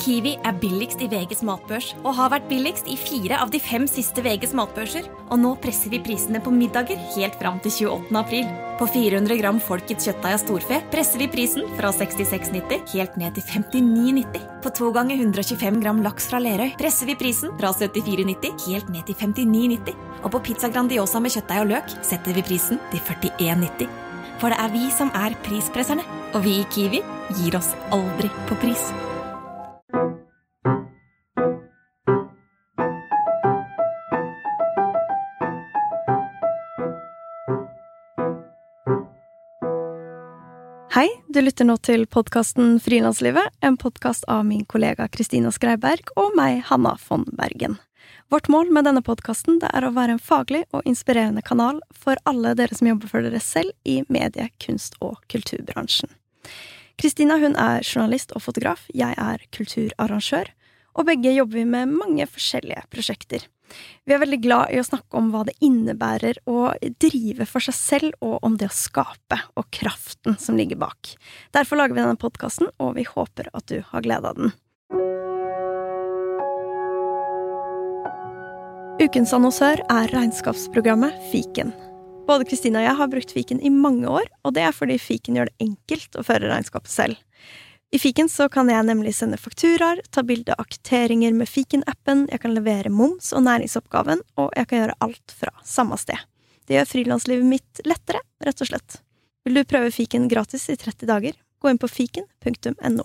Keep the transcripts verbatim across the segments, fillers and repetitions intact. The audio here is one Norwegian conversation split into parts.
Kiwi er billigst i V G's matbørs, og har vært billigst i fire av de fem siste V G's matbørser. Og nå presser vi prisene på middager helt fram til tjueåttende april. På fire hundre gram Folkets kjøttdeig av storfe presser vi prisen fra sekstiseks nitti helt ned til femtini nitti. På to ganger hundre og tjuefem gram laks fra Lerøy presser vi prisen fra syttifire nitti helt ned til femtini nitti. Og på pizza Grandiosa med kjøttdeig og løk setter vi prisen til førtien nitti. For det er vi som er prispresserne, og vi i Kiwi gir oss aldri på pris. Hei, du lytter nå til podcasten Frilanslivet, en podcast av min kollega Kristina Skreiberg og meg, Hanna von Bergen. Vårt mål med denne podcasten det er å være en faglig og inspirerende kanal for alle dere som jobber for dere selv i medie-, kunst- og kulturbransjen. Kristina hun er journalist og fotograf, jeg er kulturarrangør, og begge jobber vi med mange forskjellige prosjekter. Vi er veldig glad i å snakke om hva det innebærer å drive for seg selv og om det å skape og kraften som ligger bak. Derfor lager vi denne podcasten, og vi håper at du har glede av den. Ukens annonsør er regnskapsprogrammet Fiken. Både Kristina og jeg har brukt Fiken i mange år, og det er fordi Fiken gjør det enkelt å føre regnskapet selv. I Fiken så kan jeg nemlig sende fakturaer, ta bilde av kvitteringer med Fiken-appen, jeg kan levere moms og næringsoppgaven, og jeg kan gjøre alt fra samme sted. Det gjør frilanslivet mitt lettere, rett og slett. Vil du prøve Fiken gratis i tretti dager? Gå inn på fiken punktum no.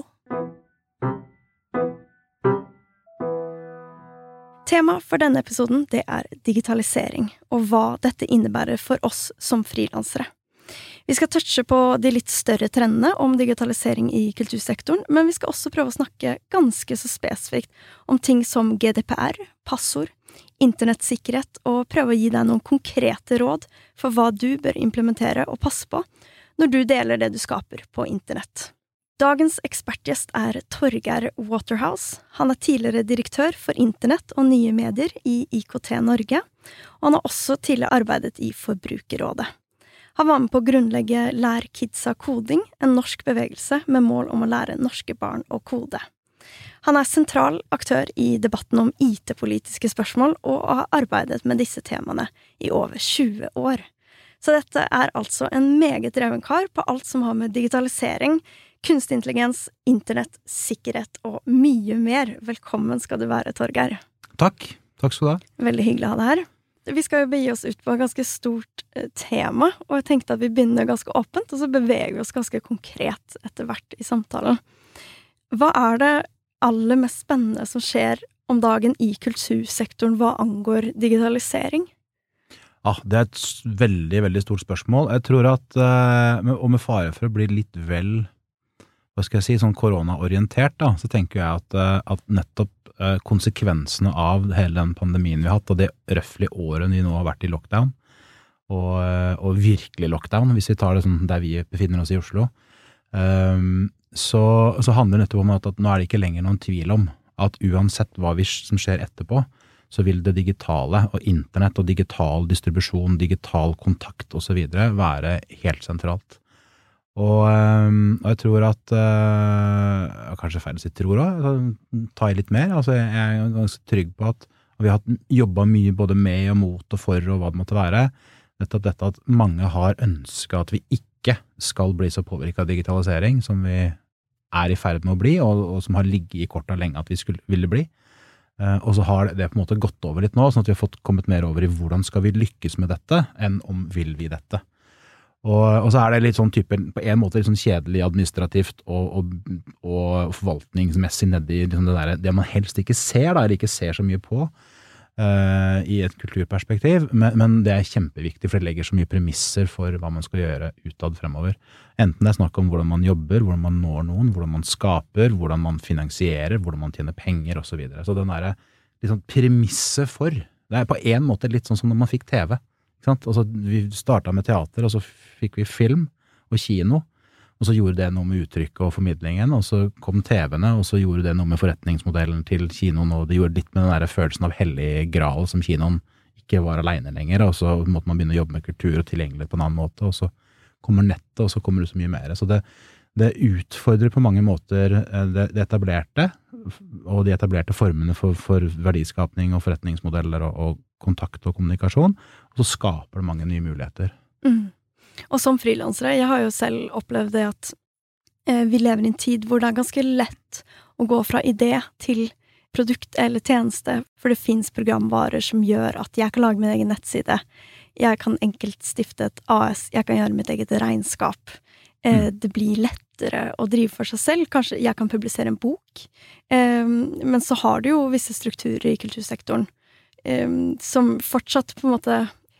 Tema for denne episoden det er digitalisering, og hva dette innebærer for oss som frilansere. Vi skal touche på de litt større trendene om digitalisering i kultursektoren, men vi skal også prøve å snakke ganske så spesifikt om ting som G D P R, passord, internettsikkerhet, og prøve å gi deg noen konkrete råd for hva du bør implementere og passe på når du deler det du skaper på internett. Dagens ekspertgjest er Torgeir Waterhouse. Han er tidligere direktør for internett og nye medier i I K T Norge, og han har også tidligere arbeidet i Forbrukerrådet. Han var med på å grunnlegge Lær Kidsa Koding, en norsk bevegelse med mål om å lære norske barn å kode. Han er sentral aktør i debatten om I T-politiske spørsmål og har arbeidet med disse temaene i over tjue år. Så dette er altså en meget dreven kar på alt som har med digitalisering, kunstig intelligens, internett, sikkerhet og mye mer. Velkommen skal du være, Torgeir. Takk. Takk skal du ha. Veldig hyggelig å ha deg her. Vi skal jo begi oss ut på et ganske stort eh, tema, og jeg tenkte at vi begynner ganske åpent, og så beveger vi oss ganske konkret etter hvert i samtalen. Hva er det aller mest spennende som skjer om dagen i kultursektoren hva angår digitalisering? Ah, det er et veldig, veldig stort spørsmål. Jeg tror at, uh, og med fare for å bli litt vel, hva skal jeg si, sånn koronaorientert da, så tenker jeg at, uh, at nettopp konsekvensene av hele den pandemien vi har hatt, og det røffelig året vi nå har vært i lockdown, og, og virkelig lockdown, hvis vi tar det sånn der vi befinner oss i Oslo, um, så, så handler det nettopp om at, at nå er det ikke lenger noen tvil om at uansett hva vi, som skjer etterpå, så vil det digitale og internett og digital distribusjon, digital kontakt og så videre være helt sentralt. Og, og jeg tror at, uh, kanskje feil å si tror også, ta i litt mer, altså jeg er ganske trygg på at vi har jobbet mye både med og mot og for og hva det måtte være, nettopp dette at mange har ønsket at vi ikke skal bli så påvirket av digitalisering som vi er i ferd med å bli, og, og som har ligget i kortet lenge at vi skulle, ville bli. Uh, og så har det på en måte gått over litt nå, sånn at vi har fått kommet mer over i hvordan skal vi lykkes med dette, enn om vil vi dette. Og, og så er det litt sånn type, på en måte litt sånn kjedelig administrativt og, og, og forvaltningsmessig nedi liksom det, der, det man helst ikke ser da, eller ikke ser så mye på uh, i et kulturperspektiv, men, men det er kjempeviktig for det legger så mye premisser for hva man skal gjøre utad fremover. Enten det er snakk om hvordan man jobber, hvordan man når noen, hvordan man skaper, hvordan man finansierer, hvordan man tjener penger og så videre. Så den der litt sånn premisser for, det er på en måte litt sånn som når man fikk T V. Altså, vi startet med teater, og så fikk vi film og kino, og så gjorde det noe med uttrykket og formidlingen, og så kom T V-ene, og så gjorde det noe med forretningsmodellen til kinoen, og det gjorde litt med den der følelsen av hellig gral som kinoen ikke var alene lenger, og så måtte man begynne å jobbe med kultur og tilgjengelighet på en annen måte, og så kommer nettet, og så kommer det så mye mer. Så det, det utfordrer på mange måter det, det etablerte, og de etablerte formene for, for verdiskapning og forretningsmodeller og, og kontakt og kommunikasjon, og så skaper det mange nye muligheter. Mm. Og som frilansere, jeg har jo selv opplevd det at eh, vi lever i en tid hvor det er ganske lett å gå fra idé til produkt eller tjeneste, for det finnes programvarer som gjør at jeg kan lage min egen nettside, jeg kan enkelt stifte et A S, jeg kan gjøre mitt eget regnskap. Eh, det blir lettere å drive for seg selv, kanskje jeg kan publisere en bok, eh, men så har du jo visse strukturer i kultursektoren eh, som fortsatt på en måte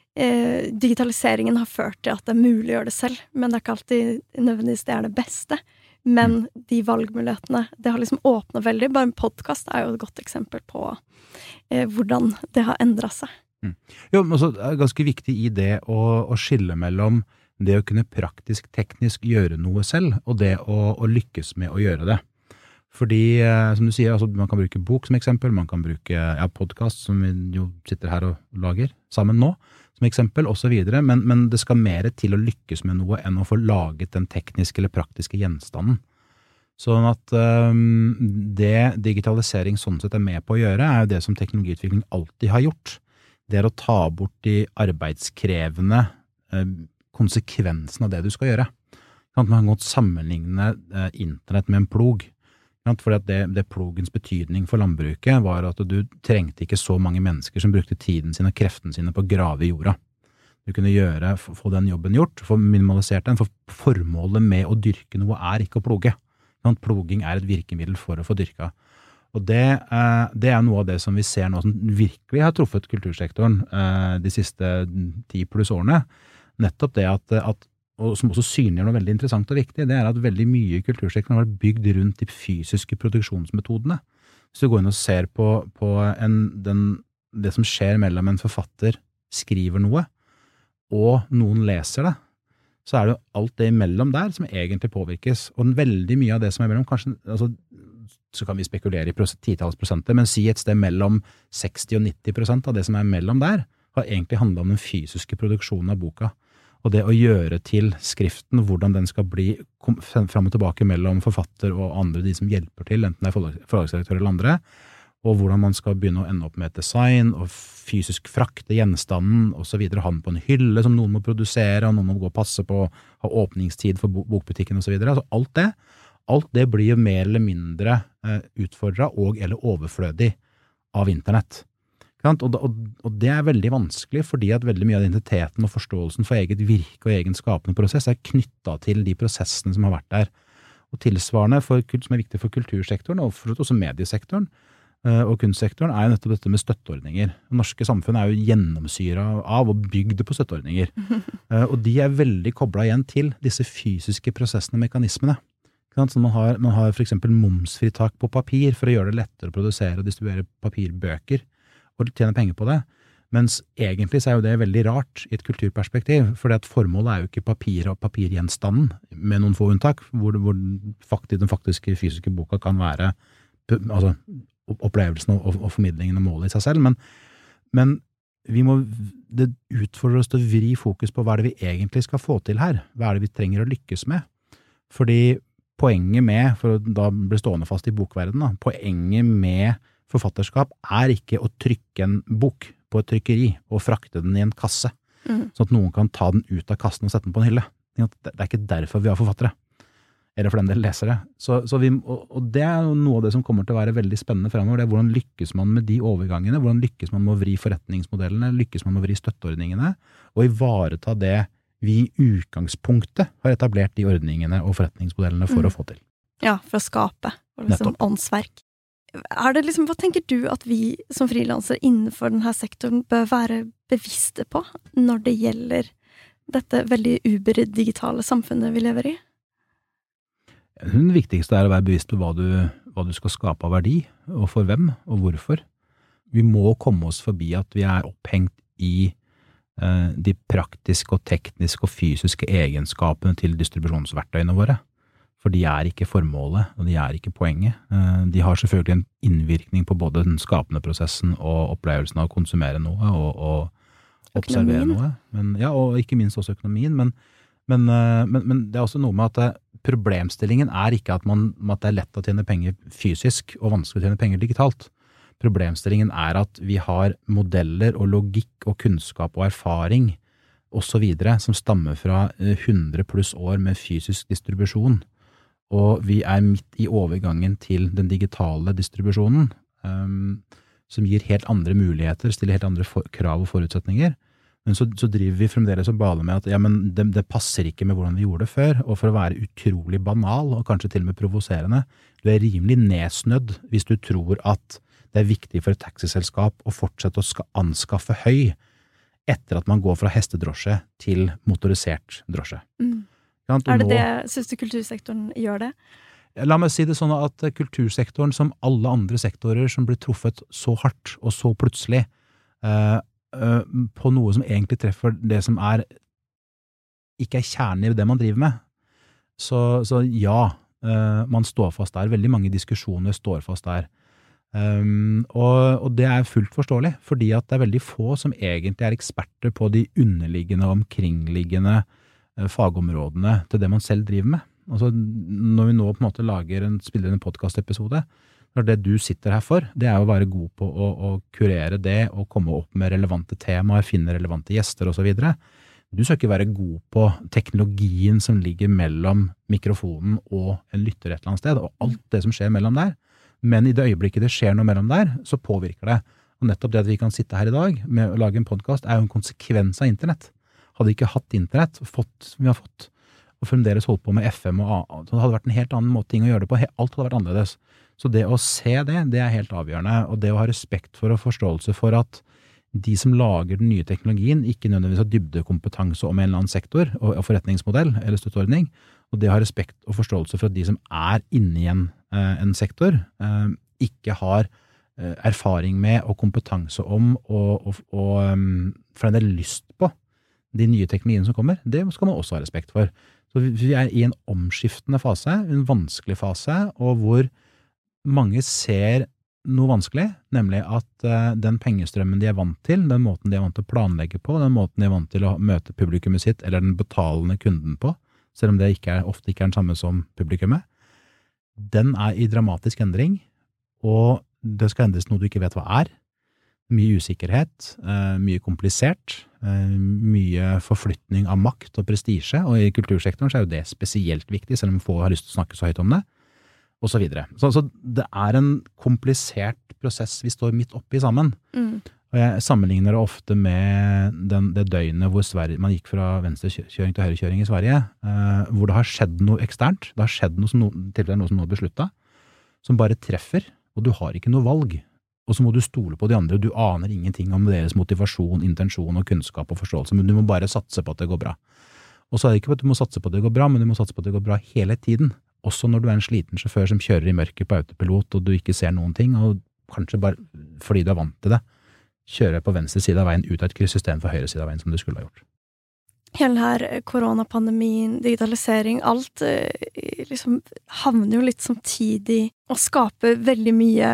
eh, digitaliseringen har ført til at det er mulig å gjøre det selv, men det er ikke alltid nødvendigvis det er det beste. Men de valgmulighetene, det har liksom åpnet veldig. Bare en podcast er jo et godt eksempel på eh, hvordan det har endret seg. Mm. Jo, men også er det ganske viktig i det å, å skille mellom det å kunne praktisk, teknisk gjøre noe selv, og det å, å lykkes med å gjøre det. Fordi, eh, som du sier, altså, man kan bruke bok som eksempel, man kan bruke ja, podcast, som vi jo sitter her og lager sammen nå, som eksempel, og så videre, men, men det skal mer til å lykkes med noe enn å få laget den tekniske eller praktiske gjenstanden. Sånn at um, det digitalisering sånn sett er med på å gjøre, er jo det som teknologiutvikling alltid har gjort. Det er å ta bort de arbeidskrevende eh, konsekvensene av det du skal gjøre. Man kan godt sammenligne eh, internett med en plog. Fordi at det, det plogens betydning for landbruket var at du trengte ikke så mange mennesker som brukte tiden sin og kreften sine på å grave i jorda. Du kunne gjøre, få den jobben gjort, få minimalisert den, for formålet med å dyrke noe er ikke å ploge. Ploging er et virkemiddel for å få dyrka. Og det, det er noe av det som vi ser nå som virkelig har truffet kultursektoren de siste ti pluss årene. Nettopp det at, at og som også synliggjør noe veldig interessant og viktig, det er at veldig mye i kultursektoren har vært bygd rundt de fysiske produksjonsmetodene. Hvis du går inn og ser på, på en, den, det som skjer mellom en forfatter skriver noe, og noen leser det, så er det jo alt det imellom der som egentlig påvirkes. Og veldig mye av det som er imellom, kanskje, altså, så kan vi spekulere i titalls prosenter, men si et sted mellom seksti og nitti prosent av det som er mellom der, har egentlig handlet om den fysiske produksjonen av boka. Og det å gjøre til skriften, hvordan den skal bli frem og tilbake mellom forfatter og andre, de som hjelper til, enten det er forlagsredaktør eller andre, og hvordan man skal begynne å ende opp med et design, og fysisk frakte gjenstanden, og så videre, ha den på en hylle som noen må produsere, og noen må gå og passe på, ha åpningstid for bokbutikken og så videre. Altså alt det, alt det blir jo mer eller mindre utfordret og eller overflødig av internett. Og, og, og det er veldig vanskelig, fordi at veldig mye av identiteten og forståelsen for eget virke og egen skapende prosess er knyttet til de prosessene som har vært der. Og tilsvarende for, som er viktig for kultursektoren, og for også mediesektoren og kunstsektoren, er jo nettopp dette med støtteordninger. Det norske samfunn er jo gjennomsyret av og bygd på støtteordninger. Og de er veldig koblet igjen til disse fysiske prosessene og mekanismene. Så man har, man har for eksempel momsfritak på papir for å gjøre det lettere å produsere og distribuere papirbøker, og tjene penger på det, mens egentlig så er jo det veldig rart i et kulturperspektiv, fordi at formålet er jo ikke papir og papirgjenstanden, med noen få unntak, hvor, hvor faktisk, den faktiske fysiske boka kan være altså, opplevelsen og, og formidlingen og målet i seg selv, men, men vi må, det utfordrer oss til å vri fokus på hva er det vi egentlig skal få til her, hva er det vi trenger å lykkes med, fordi poenget med, for å da bli stående fast i bokverdenen, poenget med forfatterskap er ikke å trykke en bok på et trykkeri og frakte den i en kasse, mm. sånn at noen kan ta den ut av kassen og sette den på en hylle. Det er ikke derfor vi har forfattere, eller for den del lesere. Så, så vi, og, og det er noe av det som kommer til å være veldig spennende fremover, det er hvordan lykkes man med de overgangene, hvordan lykkes man med å vri forretningsmodellene, lykkes man med å vri støtteordningene, og ivareta det vi i utgangspunktet har etablert de ordningene og forretningsmodellene for mm. å få til. Ja, for å skape, og liksom åndsverk. Er det liksom, hva tenker du at vi som frilansere innenfor denne sektoren bør være bevisste på når det gjelder dette veldig uber-digitale samfunnet vi lever i? Det viktigste er å være bevisst på hva du, hva du skal skape av verdi, og for hvem, og hvorfor. Vi må komme oss forbi at vi er opphengt i eh, de praktiske og tekniske og fysiske egenskapene til distribusjonsverktøyene våre. For de er ikke formålet, og de er ikke poenget. De har selvfølgelig en innvirkning på både den skapende prosessen og opplevelsen av å konsumere noe og, og observere noe. Men, ja, og ikke minst også økonomien. Men, men, men, men det er også noe med at det, problemstillingen er ikke at, man, at det er lett å tjene penger fysisk og vanskelig å tjene penger digitalt. Problemstillingen er at vi har modeller og logikk og kunnskap og erfaring og så videre som stammer fra hundre pluss år med fysisk distribusjon. Og vi er midt i overgangen til den digitale distribusjonen, um, som gir helt andre muligheter, stiller helt andre for, krav og forutsetninger. Men så, så driver vi fremdeles og baler med at ja, men det, det passer ikke med hvordan vi gjorde det før, og for å være utrolig banal, og kanskje til og med provoserende, du er rimelig nedsnødd hvis du tror at det er viktig for et taxiselskap å fortsette å ska, anskaffe høy etter at man går fra hestedrosje til motorisert drosje. Mm. Ja, er det nå, det, synes du kultursektoren gjør det? La meg si det sånn at kultursektoren, som alle andre sektorer som blir truffet så hardt og så plutselig, eh, eh, på noe som egentlig treffer det som er ikke er kjernen i det man driver med, så, så ja, eh, man står fast der. Veldig mange diskusjoner står fast der. Um, og, og det er fullt forståelig, fordi at det er veldig få som egentlig er eksperter på de underliggende og omkringliggende uh, fagområdene til det man selv driver med. Altså, når vi nå på en måte lager en, spiller en podcast-episode, det du sitter her for, det er å være god på å, å kurere det og komme opp med relevante temaer, finne relevante gjester og så videre. Du skal ikke være god på teknologien som ligger mellom mikrofonen og en lytter et eller annet sted, og alt det som skjer mellom der. Men i det øyeblikket det skjer noe mellom der, så påvirker det. Og nettopp det at vi kan sitte her i dag med å lage en podcast er jo en konsekvens av internett. Hadde vi ikke hatt internett, fått, vi har fått, og fremdeles holdt på med F M og A A, så det hadde vært en helt annen måte ting å gjøre det på. Alt hadde vært annerledes. Så det å se det, det er helt avgjørende. Og det å ha respekt for og forståelse for at de som lager den nye teknologien ikke nødvendigvis har dybdekompetanse om en eller annen sektor og forretningsmodell eller støtteordning, og det å ha respekt og forståelse for at de som er inne i en, en sektor, ikke har erfaring med og kompetanse om og, og, og for en del lyst på de nye teknologiene som kommer, det skal man også ha respekt for. Så vi er i en omskiftende fase, en vanskelig fase, og hvor mange ser noe vanskelig, nemlig at den pengestrømmen de er vant til, den måten de er vant til å planlegge på, den måten de er vant til å møte publikummet sitt, eller den betalende kunden på, selv om det ikke er, ofte ikke er den samme som publikummet, den er i dramatisk endring, og det skal endres noe du ikke vet hva er. Mye usikkerhet, mye komplisert, mye forflytning av makt og prestisje, og i kultursektoren så er jo det spesielt viktig, selv om få har lyst til å snakke så høyt om det, og så videre. Så, så det er en komplisert prosess vi står midt oppe i sammen. Mm. Og jeg sammenligner det ofte med den, det døgnet hvor Sverige, man gikk fra venstrekjøring til høyrekjøring i Sverige, eh, hvor det har skjedd noe eksternt, det har skjedd noe som no, tilfeller noe som noe besluttet, som bare treffer, og du har ikke noe valg. Og så må du stole på de andre, du aner ingenting om deres motivasjon, intensjon og kunnskap og forståelse, men du må bare satse på at det går bra. Og så er det ikke at du må satse på at det går bra, men du må satse på at det går bra hele tiden. Også når du er en sliten sjåfør som kjører i mørket på autopilot, og du ikke ser noen ting, og kanskje bare fordi du er vant til det, kjører på venstre side av veien ut av et kryss i stedet for høyre side av veien som du skulle ha gjort. Hele her koronapandemien, digitalisering, alt liksom havner jo litt samtidig og skaper veldig mye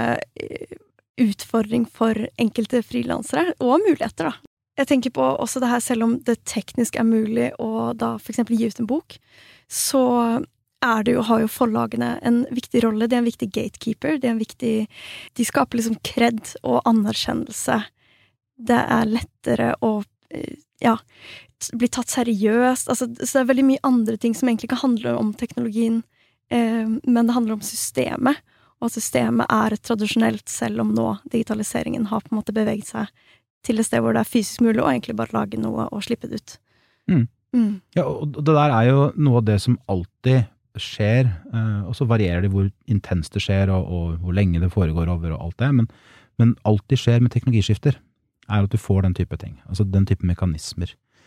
utfordring for enkelte frilansere, og muligheter da. Jeg tenker på også det her, selv om det teknisk er mulig å da for eksempel gi ut en bok, så er det jo, har jo forlagene en viktig rolle, det er en viktig gatekeeper, det er en viktig, de skaper liksom kred og anerkjennelse. Det er lettere å, ja, bli tatt seriøst, altså, så det er veldig mye andre ting som egentlig kan handle om teknologien, eh, men det handler om systemet, og at systemet er tradisjonelt, selv om nå digitaliseringen har på en måte beveget seg til et sted hvor det er fysisk mulig, og egentlig bare lage noe og slippe det ut. Mm. Mm. Ja, og det der er jo noe av det som alltid skjer, og så varierer det hvor intenst det skjer, og, og hvor lenge det foregår over og alt det, men, men alltid skjer med teknologiskifter, er at du får den type ting, altså den type mekanismer.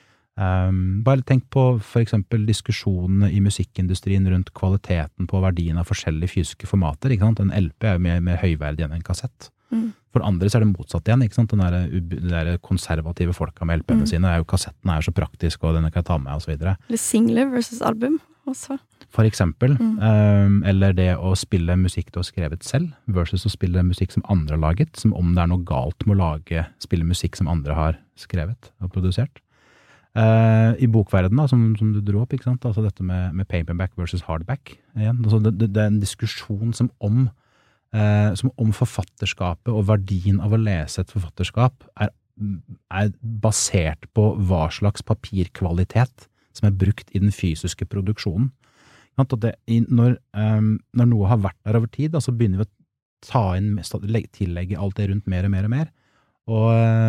Um, bare tenk på for eksempel diskusjonene i musikkindustrien rundt kvaliteten på verdien av forskjellige fysiske formater, ikke sant? En L P er jo mer, mer høyverdig enn en kassett. Mm. For andre så er det motsatt igjen, ikke sant? Den der, de der konservative folka med L P-ene mm. sine, er jo kassettene er så praktisk, og denne kan jeg ta med, og så videre. Eller singler versus album også. For eksempel, mm. um, eller det å spille musikk du har skrevet selv, versus å spille musikk som andre har laget, som om det er noe galt med å lage, spille musikk som andre har skrevet og produsert. Uh, I bokverdenen, da, som, som du dro opp, ikke sant? Altså dette med, med paperback versus hardback. Igjen. Altså det, det, det er en diskusjon som om, uh, som om forfatterskapet og verdien av å lese et forfatterskap er, er basert på hva slags papirkvalitet som er brukt i den fysiske produksjonen. At det, når, um, når noe har vært der over tid, da, så begynner vi å ta inn, tillegge alt det rundt mer og mer og mer. Og,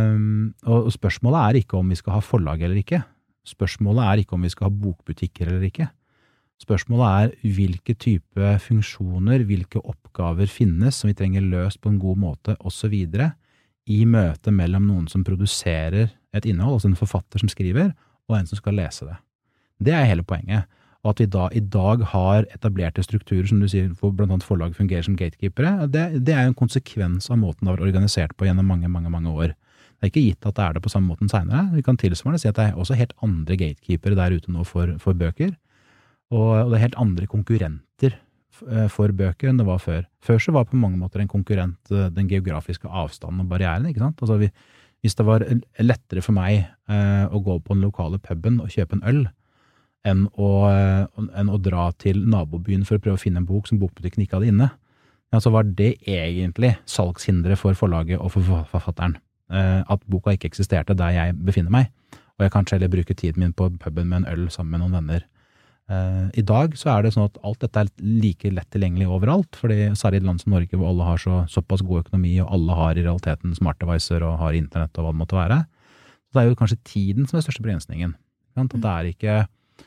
og spørsmålet er ikke om vi skal ha forlag eller ikke. Spørsmålet er ikke om vi skal ha bokbutikker eller ikke. Spørsmålet er hvilke type funksjoner, hvilke oppgaver finnes som vi trenger løst på en god måte, og så videre, i møte mellom noen som produserer et innhold, altså en forfatter som skriver, og en som skal lese det. Det er hele poenget. Og at vi da, i dag har etablerte strukturer, som du sier, hvor blant annet forlag fungerer som gatekeepere, det, det er en konsekvens av måten det har vært organisert på gjennom mange, mange, mange år. Det er ikke gitt at det er det på samme måten senere. Vi kan tilsvarende si at det er også helt andre gatekeepere der ute nå for, for bøker, og, og det er helt andre konkurrenter for bøker enn det var før. Før så var på mange måter en konkurrent den geografiske avstanden og barrieren, ikke sant? Altså vi, hvis det var lettere for meg eh, å gå på den lokale puben og kjøpe en øl, Enn å, enn å dra til nabobyen for å prøve å finne en bok som bokbutikken ikke hadde inne. Ja, så var det egentlig salgshindre for forlaget og for forfatteren. Eh, at boka ikke eksisterte der jeg befinner meg, og jeg kan heller bruke tiden min på puben med en øl sammen med noen venner. Eh, I dag så er det sånn at alt dette er like lett tilgjengelig overalt, fordi særlig i et land som Norge hvor alle har så, såpass god økonomi, og alle har i realiteten smart devicer og har internett og hva det måtte være. Så det er jo kanskje tiden som er største begrensningen. At det er ikke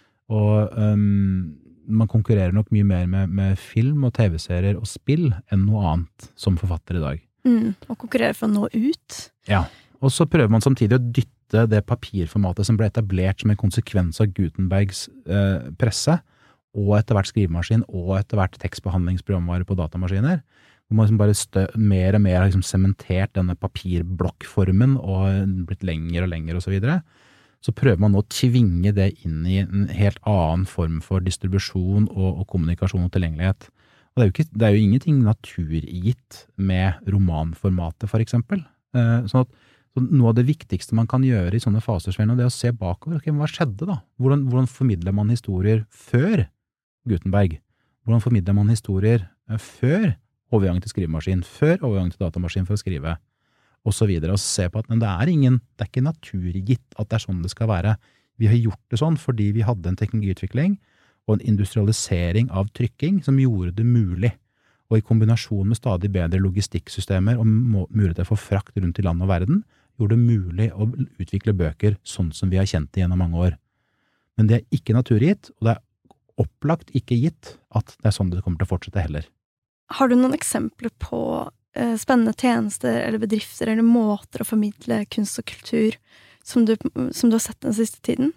Og um, man konkurrerer nok mye mer med, med film og tv-serier og spill enn noe annet som forfatter i dag. Mm, og konkurrerer for å nå ut. Ja, og så prøver man samtidig å dytte det papirformatet som ble etablert som en konsekvens av Gutenbergs eh, presse, og etter hvert skrivemaskin, og etter hvert tekstbehandlingsprogramvare på datamaskiner, hvor man liksom bare stø, mer og mer har liksom sementert denne papirblokkformen og blitt lenger og lenger og så videre. Så prøver man nå å tvinge det inn i en helt annen form for distribusjon og, og kommunikasjon og tilgjengelighet. Og det er jo, ikke, det er jo ingenting naturgitt med romanformatet, for eksempel. Eh, sånn at så noe av det viktigste man kan gjøre i sånne faser, Svein, det er å se bakover. Okay, hva skjedde da? Hvordan, hvordan formidler man historier før Gutenberg? Hvordan formidler man historier før overgang til skrivemaskin, før overgang til datamaskin for å skrive? Og så videre, og se på at men det er ingen, det er ikke naturgitt at det er sånn det skal være. Vi har gjort det sånn fordi vi hadde en teknologiutvikling og en industrialisering av trykking som gjorde det mulig, og i kombinasjon med stadig bedre logistikksystemer og muligheter for frakt rundt i land og verden, gjorde det mulig å utvikle bøker sånn som vi har kjent det gjennom mange år. Men det er ikke naturgitt, og det er opplagt ikke gitt at det er sånn det kommer til å fortsette heller. Har du noen eksempler på spennende tjenester eller bedrifter eller måter å formidle kunst og kultur som du, som du har sett den siste tiden?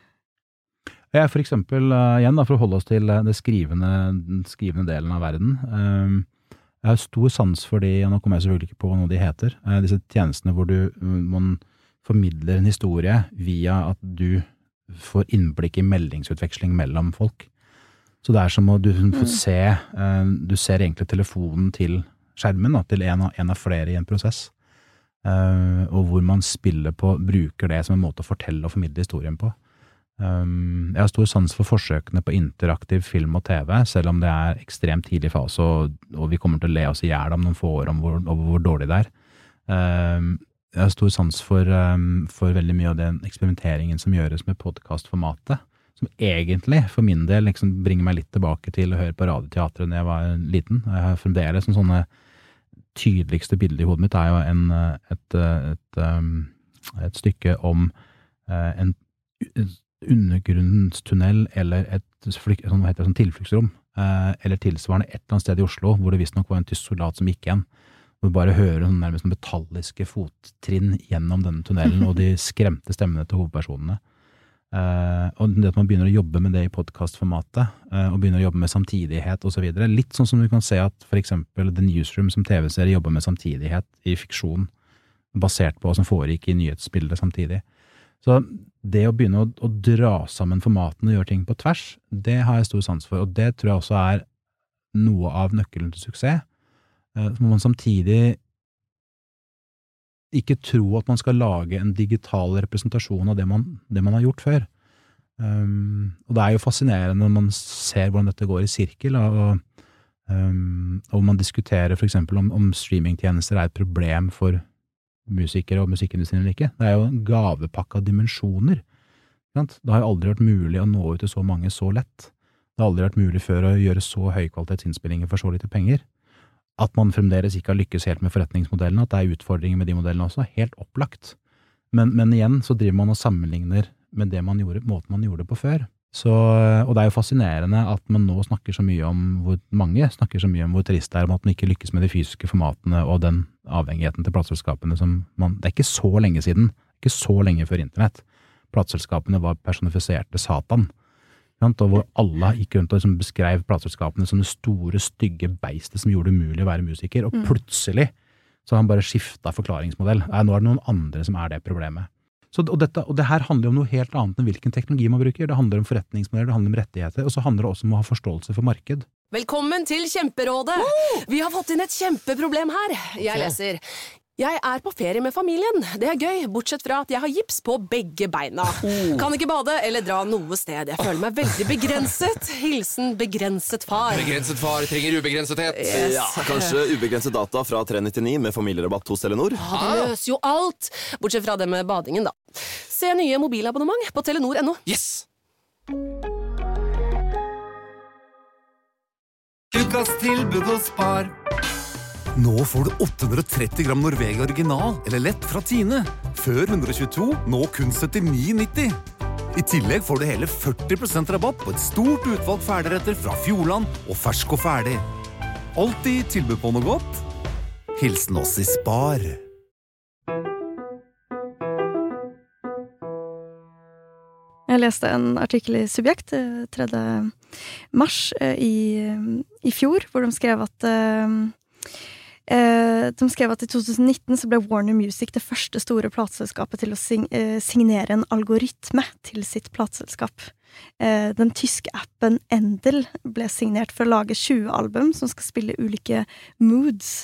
Ja, for eksempel, uh, igjen da, for å holde oss til det skrivende, den skrivende delen av verden. Um, jeg har stor sans for de, og nå kommer jeg selvfølgelig ikke på hva de heter, uh, disse tjenestene hvor du, man formidler en historie via at du får innblikk i meldingsutveksling mellom folk. Så det er som å du får se, uh, du ser egentlig telefonen til skjermen da, til en av, en av flere i en prosess, uh, og hvor man spiller på, bruker det som en måte å fortelle og formidle historien på. Um, jeg har stor sans for forsøkene på interaktiv film og tv, selv om det er ekstremt tidlig fase, og, og vi kommer til å le oss i hjel om noen få år om hvor, om hvor dårlig det er. Um, jeg har stor sans for, um, for veldig mye av den eksperimenteringen som gjøres med podcastformatet, som egentlig for min del liksom bringer meg litt tilbake til å høre på radioteatret når jeg var liten. Jeg har fremdeles en sånne tydeligste bilde i hodet mitt er jo en, et, et, et stykke om en undergrunnstunnel eller et flyk, sånn, hva heter det, sånn tilfluktsrom, eller tilsvarende et eller annet sted i Oslo, hvor det visst nok var en tysk soldat som gikk igjen. Hvor du bare hører sånn nærmest metalliske fottrinn gjennom denne tunnelen, og de skremte stemmene til hovedpersonene. Uh, og det at man begynner å jobbe med det i podcastformatet, uh, og begynner å jobbe med samtidighet og så videre. Litt sånn som du kan se at for eksempel The Newsroom som tv-serie jobber med samtidighet i fiksjon, basert på hva som foregikk i nyhetsbildet samtidig. Så det å begynne å, å dra sammen formatene og gjøre ting på tvers, det har jeg stor sans for, og det tror jeg også er noe av nøkkelen til suksess. Uh, så må man samtidig ikke tro at man skal lage en digital representasjon av det man, det man har gjort før. Um, og det er jo fascinerende når man ser hvordan dette går i sirkel, og, um, og man diskuterer for eksempel om, om streamingtjenester er et problem for musikere og musikkindustrien eller ikke. Det er jo en gavepakke av dimensjoner. Det har jo aldri vært mulig å nå ut til så mange så lett. Det har aldri vært mulig før å gjøre så høykvalitetsinnspillinger for så lite penger. At man fremdeles ikke har lykkes helt med forretningsmodellen, at det er utfordringer med de modellene også, helt opplagt. Men, men igjen så driver man og sammenligner med det man gjorde, måten man gjorde det på før. Så, og det er jo fascinerende at man nå snakker så mye om, hvor mange snakker så mye om hvor trist det er, om at man ikke lykkes med de fysiske formatene og den avhengigheten til plateselskapene som man, det er ikke så lenge siden, ikke så lenge før internett. Plateselskapene var personifiserte satan. Og hvor alle gikk rundt og liksom beskrev plateselskapene som det store, stygge beistet som gjorde det umulig å være musiker, og mm. plutselig så har han bare skiftet forklaringsmodell. Nei, nå er det noen andre som er det problemet. Så, og, dette, og det her handler jo om noe helt annet enn hvilken teknologi man bruker. Det handler om forretningsmodeller, det handler om rettigheter, og så handler det også om å ha forståelse for marked. Velkommen til Kjemperådet! Vi har fått inn et kjempeproblem her. Jeg leser... Jeg er på ferie med familien. Det er gøy, bortsett fra at jeg har gips på begge beina. Kan ikke bade eller dra noe sted. Jeg føler meg veldig begrenset. Hilsen begrenset far. Begrenset far trenger ubegrensethet. Yes. Ja, kanskje ubegrenset data fra tre nittionio med familierabatt hos Telenor? Ja, det løser jo alt. Bortsett fra det med badingen, da. Se nye mobilabonnement på telenor punktum no. Yes! Ukas tilbud hos Spar. Nå får du åtte hundre og tretti gram Norvegia original, eller lett fra Tine. Før ett hundre og tjueto, nå kun syttionio nitti. I tillegg får du hele førti prosent rabatt på et stort utvalg ferdigretter fra Fjordland og fersk og ferdig. Alltid tilbud på noe godt. Hilsen oss i Spar. Jeg leste en artikkel i Subjekt tredje mars i, i fjor, hvor de skrev at Eh, de skrev at i tjue nitten så ble Warner Music det første store plateselskapet til å sign, eh, signere en algoritme til sitt plateselskap. Eh, den tyske appen Endel ble signert for å lage tjue album som skal spille ulike moods,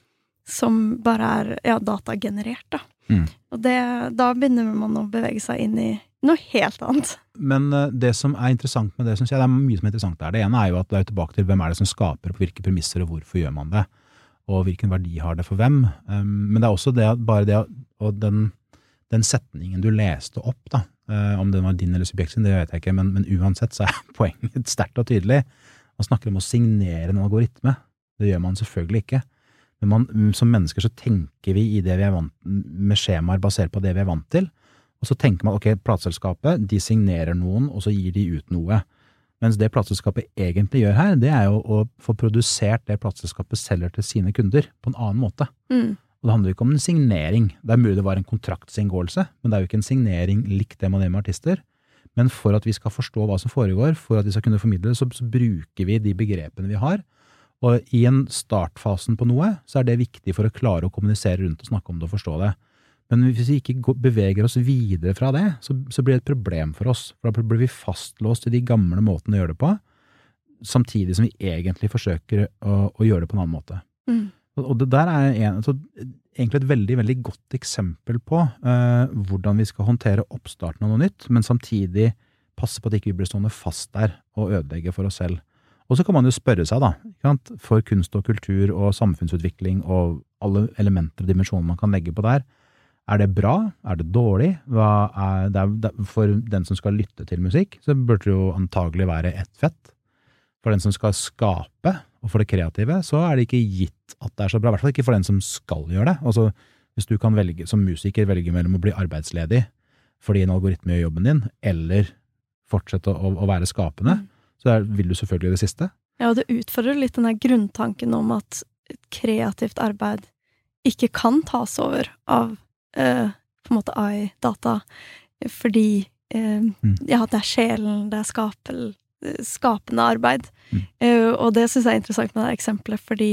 som bare er ja, datagenerert. Da. Mm. Og det, da begynner man å bevege seg inn i noe helt annet. Men uh, det som er interessant med det, synes jeg, det er mye som er interessant der. Det ene er jo at det er tilbake til hvem er det som skaper, på hvilke premisser og hvorfor gjør man det. Og hvilken verdi har det for hvem. Um, men det er også det, bare det, og den, den setningen du leste opp, da, uh, om den var din eller subjekt sin, det vet jeg ikke, men, men uansett så er poenget sterkt og tydelig. Man snakker om å signere en algoritme. Det gjør man selvfølgelig ikke. Men man, som mennesker så tenker vi i det vi er vant, med skjemaer basert på det vi er vant til, og så tenker man, ok, plateselskapet, de signerer noen, og så gir de ut noe. Mens det plateselskapet egentlig gjør her, det er jo å få produsert det plateselskapet selger til sine kunder på en annen måte. Mm. Og det handler ikke om en signering. Det er mulig det var en kontraktsinngåelse, men det er jo ikke en signering likt det man gjør med artister. Men for at vi skal forstå hva som foregår, for at vi skal kunne formidle det, så, så bruker vi de begrepene vi har. Og i en startfasen på noe, så er det viktig for å klare å kommunisere rundt og snakke om det og forstå det. Men hvis vi ikke beveger oss videre fra det, så, så blir det et problem for oss. For da blir vi fastlåst i de gamle måtene å gjøre det på, samtidig som vi egentlig forsøker å, å gjøre det på en annen måte. Mm. Og, og det der er en, så, egentlig et veldig, veldig godt eksempel på uh, hvordan vi skal håndtere oppstarten av noe nytt, men samtidig passe på at ikke vi blir stående fast der og ødelegge for oss selv. Og så kan man jo spørre seg da, ikke sant? For kunst og kultur og samfunnsutvikling og alle elementer og dimensjoner man kan legge på der, er det bra? Er det dårlig? Hva er det, for den som skal lytte til musikk, så burde det jo antagelig være ett fett. For den som skal skape, og for det kreative, så er det ikke gitt at det er så bra. I hvert fall ikke for den som skal gjøre det. Altså, hvis du kan velge, som musiker velge mellom å bli arbeidsledig fordi en algoritme gjør jobben din, eller fortsette å, å være skapende, mm. så er, vil du selvfølgelig det siste. Ja, og det utfordrer litt den der grunntanken om at et kreativt arbeid ikke kan tas over av Uh, på en måte A I-data, fordi uh, mm. ja, det er sjelen, det er skapel, skapende arbeid. Mm. Uh, og det synes jeg er interessant med det eksempelet, fordi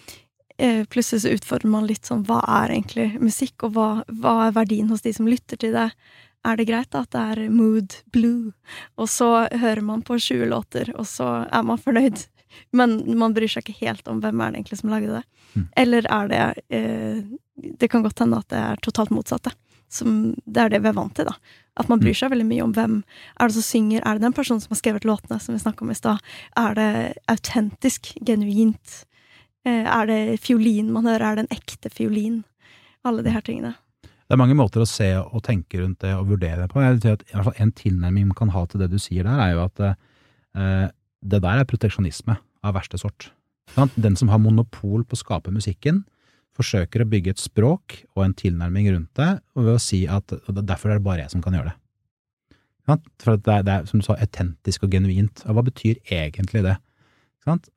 uh, plutselig så utfordrer man litt sånn, hva er egentlig musikk, og hva, hva er verdien hos de som lytter til det? Er det greit da, at det er mood blue? Og så hører man på tjue låter, og så er man fornøyd. Men man bryr seg ikke helt om hvem er det egentlig som lagde det. Mm. Eller er det eh, det kan godt hende at det er totalt motsatte. Som, det er det vi er vant til da. At man bryr seg veldig mye om hvem er det som synger, er det den personen som har skrevet låtene som vi snakket om i sted, er det autentisk, genuint, er det fiolin man hører, er det en ekte fiolin, alle de her tingene. Det er mange måter å se og tenke rundt det og vurdere det på. Jeg vil si at i hvert fall en tilnærming man kan ha til det du sier der, er jo at eh, det der er proteksjonisme av verste sort. Den som har monopol på å skape musikken, forsøker å bygge et språk og en tilnærming rundt det, og ved å si at derfor er det bare jeg som kan gjøre det. For det er, det er, som du sa, autentisk og genuint. Og hva betyr egentlig det? Og,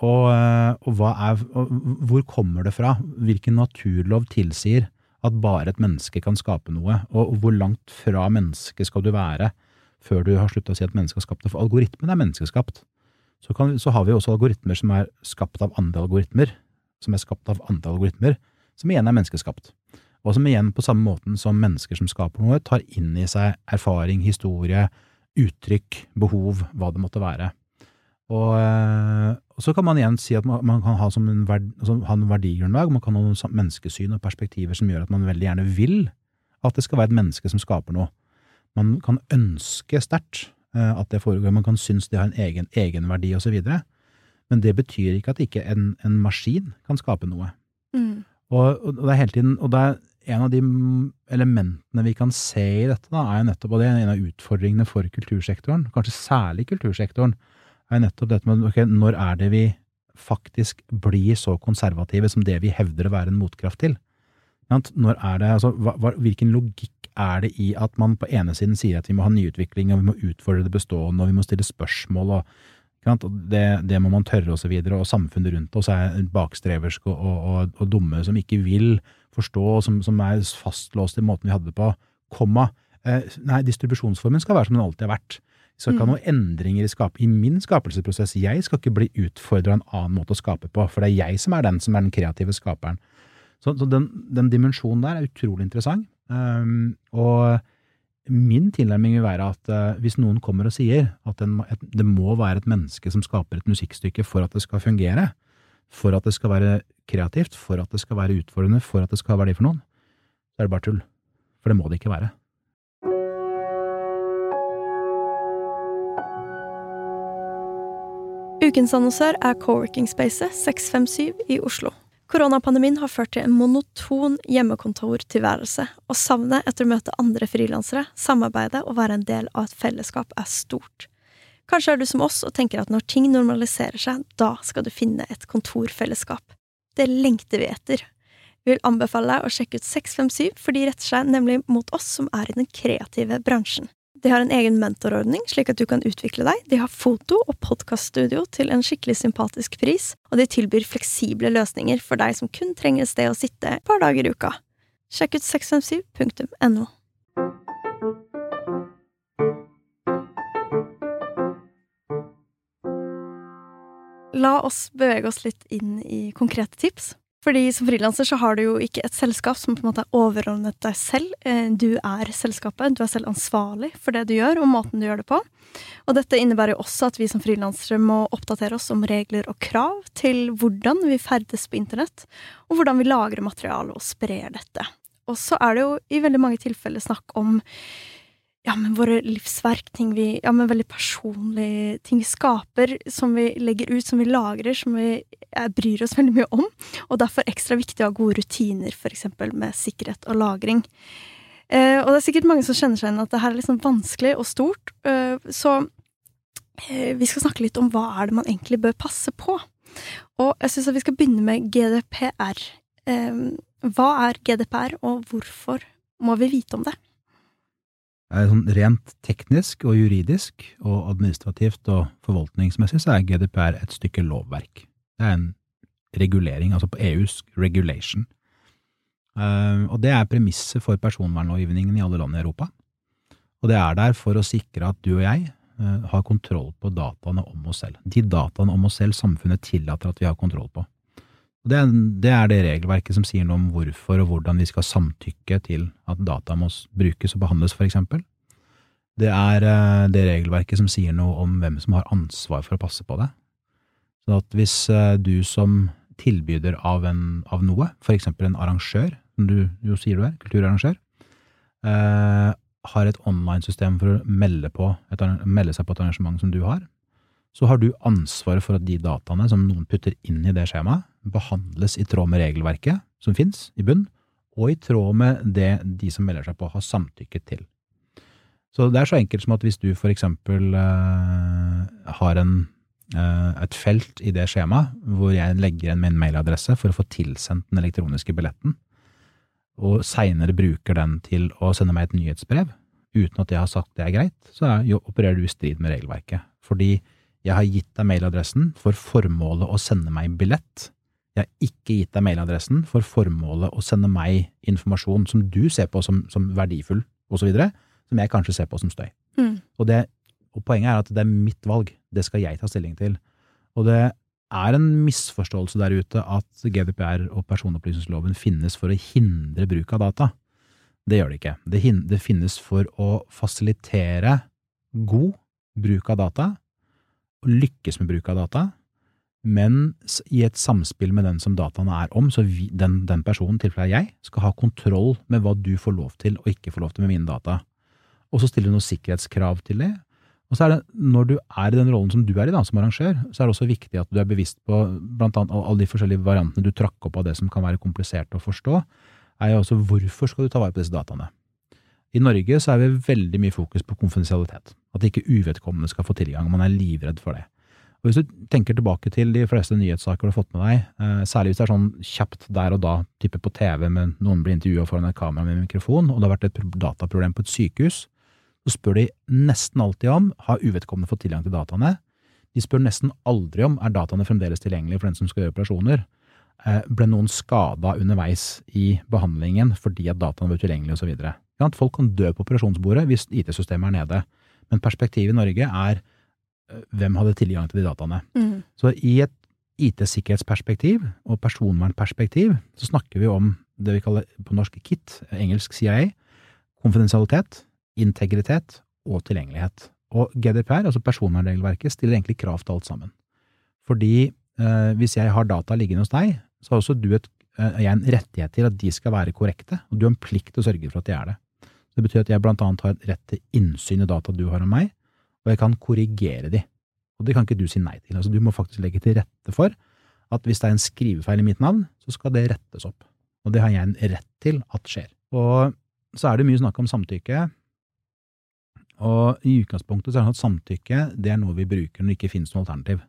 og, hva er, og hvor kommer det fra? Hvilken naturlov tilsier at bare et menneske kan skape noe? Og hvor langt fra mennesket skal du være før du har sluttet å si at mennesket har skapt det? For algoritmen er menneskeskapt. Så, kan, så har vi også algoritmer som er skapt av andre algoritmer, som er skapt av andre algoritmer, som igjen er menneskeskapt. Og som igjen på samme måten som mennesker som skaper noe, tar inn i seg erfaring, historie, uttrykk, behov, hva det måtte være. Og, og så kan man igjen si at man, man kan ha, som en verd, altså, ha en verdigrunnlag, man kan ha noen menneskesyn og perspektiver som gjør at man veldig gjerne vil at det skal være et menneske som skaper noe. Man kan ønske sterkt at det foregår, man kan synes det har en egen, egen verdi og så videre. Men det betyr ikke at ikke en, en maskin kan skape noe. Mm. Og, og det er hele tiden, og det er en av de elementene vi kan se i dette da, er jo nettopp, og det er en av utfordringene for kultursektoren, kanskje særlig kultursektoren, er nettopp dette med, ok, når er det vi faktisk blir så konservative som det vi hevder å være en motkraft til? Når er det, altså, hva, hva, hvilken logikk er det i at man på ene siden sier at vi må ha nyutvikling, og vi må utfordre det bestående, og vi må stille spørsmål, og Det, det må man tørre og så videre, og samfunnet rundt oss er bakstreversk og, og, og dumme som ikke vil forstå, som, som er fastlåst i måten vi hadde det på, komma, eh, nei, distribusjonsformen skal være som den alltid har vært. Vi skal ikke ha noen endringer i, skap, i min skapelsesprosess. Jeg skal ikke bli utfordret av en annen måte å skape på, for det er jeg som er den som er den kreative skaperen. Så, så den, den dimensjonen der er utrolig interessant, um, og min tilnærming vil være at uh, hvis noen kommer og sier at en, et, det må være et menneske som skaper et musikkstykke for at det skal fungere, for at det skal være kreativt, for at det skal være utfordrende, for at det skal ha verdi for noen, så er det bare tull. For det må det ikke være. Ukens annonsør er Coworking Space seks fem syv i Oslo. Koronapandemien har ført til en monoton hjemmekontortilværelse, og savnet etter å møte andre frilansere, samarbeide og være en del av et fellesskap er stort. Kanskje er du som oss og tenker at når ting normaliserer seg, da skal du finne et kontorfellesskap. Det lengter vi etter. Vi vil anbefale deg å sjekke ut seks fem syv, for de retter seg nemlig mot oss som er i den kreative bransjen. De har en egen mentorordning, slik at du kan utvikle deg. De har foto- og podcaststudio til en skikkelig sympatisk pris, og de tilbyr fleksible løsninger for deg som kun trenger et sted å sitte et par dager i uka. Sjekk ut seks fem syv punktum no. La oss bevege oss litt inn i konkrete tips. Fordi som frilanser så har du jo ikke et selskap som på en måte er overordnet deg selv. Du er selskapet, du er selv ansvarlig for det du gjør og måten du gjør det på. Og dette innebærer jo også at vi som frilansere må oppdatere oss om regler og krav til hvordan vi ferdes på internett, og hvordan vi lagrer materiale og sprer dette. Og så er det jo i veldig mange tilfeller snakk om ja, men våre livsverk, ting vi, ja, men veldig personlige ting vi skaper, som vi legger ut, som vi lagrer, som vi jeg bryr oss veldig mye om, og derfor ekstra viktig å ha gode rutiner, for eksempel med sikkerhet og lagring. Eh, og det er sikkert mange som kjenner seg inn at det her er liksom vanskelig og stort, eh, så eh, vi skal snakke litt om hva er det man egentlig bør passe på. Og jeg synes at vi skal begynne med G D P R. Eh, hva er G D P R, og hvorfor må vi vite om det? Sånn rent teknisk og juridisk og administrativt og forvaltningsmessig så er G D P R et stykke lovverk. Det er en regulering, altså på E U's regulation. Uh, og det er premisset for personvernlovgivningen i alle land i Europa. Og det er der for å sikre at du og jeg uh, har kontroll på dataene om oss selv. De dataene om oss selv samfunnet tillater at vi har kontroll på. Og det er, det er det regelverket som sier noe om hvorfor og hvordan vi skal samtykke til at data må brukes og behandles, for eksempel. Det er uh, det regelverket som sier noe om hvem som har ansvar for å passe på det. Så at hvis uh, du som tilbyder av, en, av noe, for eksempel en arrangør, som du jo sier du er, kulturarrangør, eh, har et online-system for å melde, på et, melde seg på et arrangement som du har, så har du ansvaret for at de dataene som noen putter inn i det skjemaet, behandles i tråd med regelverket som finnes i bunn, og i tråd med det de som melder seg på har samtykket til. Så det er så enkelt som at hvis du for eksempel eh, har en, eh, et felt i det skjemaet, hvor jeg legger en mailadresse for å få tilsendt den elektroniske billetten, og senere bruker den til å sende meg et nyhetsbrev, uten at jeg har sagt det er greit, så er, jo, opererer du i strid med regelverket. Fordi jeg har gitt deg mailadressen for formålet å sende meg billett. Jeg har ikke gitt deg mailadressen for formålet å sende meg informasjon som du ser på som, som verdifull, og så videre, som jeg kanskje ser på som støy. Mm. Og, det, og poenget er at det er mitt valg. Det skal jeg ta stilling til. Og det er en misforståelse der ute at G D P R og personopplysningsloven finnes for å hindre bruk av data. Det gjør det ikke. Det, det finnes for å fasilitere god bruk av data, og lykkes med bruk av data, men i et samspill med den som dataene er om, så vi, den, den personen, tilfellet jeg, skal ha kontroll med hva du får lov til og ikke får lov til med mine data. Og så stiller du noen sikkerhetskrav til det. Og så er det, når du er i den rollen som du er i da, som arrangør, så er det også viktig at du er bevisst på blant annet alle de forskjellige variantene du trakk opp av det som kan være komplisert å forstå, er jo også hvorfor skal du ta vare på disse dataene. I Norge så er vi veldig mye fokus på konfidensialitet, at ikke uvedkommende skal få tilgang, man er livredd for det. Og hvis du tenker tilbake til de fleste nyhetssaker du har fått med deg, eh, særlig hvis det er sånn kjapt der og da, type på T V, med noen blir intervjuet foran et kamera med mikrofon, og det har vært et dataproblem på et sykehus, så spør de nesten alltid om, har uvedkommende fått tilgang til dataene? De spør nesten aldri om, er dataene fremdeles tilgjengelige for den som skal gjøre operasjoner? Eh, ble noen skadet underveis i behandlingen fordi at dataene var tilgjengelige og så videre? Folk kan dø på operasjonsbordet hvis I T-systemet er nede, men perspektivet i Norge er hvem hadde tilgang til de dataene. Mm. Så i et I T-sikkerhetsperspektiv og personvernperspektiv så snakker vi om det vi kaller på norsk K I T, engelsk C I A, konfidensialitet, integritet og tilgjengelighet. Og G D P R, altså personvernregelverket, stiller egentlig krav til alt sammen. Fordi eh, hvis jeg har data liggende hos deg, så har også du et, eh, jeg en rettighet til at de skal være korrekte, og du har en plikt til å sørge for at de er det. Det betyr at jeg blant annet har rett til innsyn i data du har om meg, og jeg kan korrigere de. Og det kan ikke du si nei til. Altså, du må faktisk legge til rette for at hvis det er en skrivefeil i mitt navn, så skal det rettes opp. Og det har jeg en rett til at skjer. Og så er det mye snakk om samtykke, og i utgangspunktet så er det at samtykke, det er noe vi bruker når det ikke finnes noe alternativ.